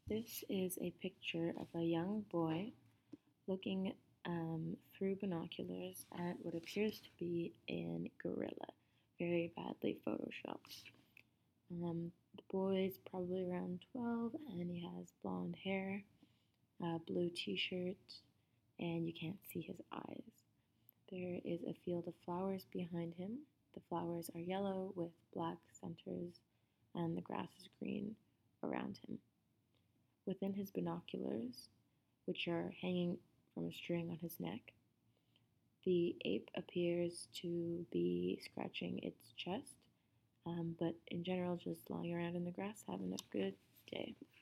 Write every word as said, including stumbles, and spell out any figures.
This is a picture of a young boy looking um, through binoculars at what appears to be a gorilla, very badly photoshopped. Um, the boy is probably around twelve and he has blonde hair, a blue t shirt, and you can't see his eyes. There is a field of flowers behind him. The flowers are yellow with black centers, and the grass is green around him. Within his binoculars, which are hanging from a string on his neck, the ape appears to be scratching its chest, um, but in general, just lying around in the grass having a good day.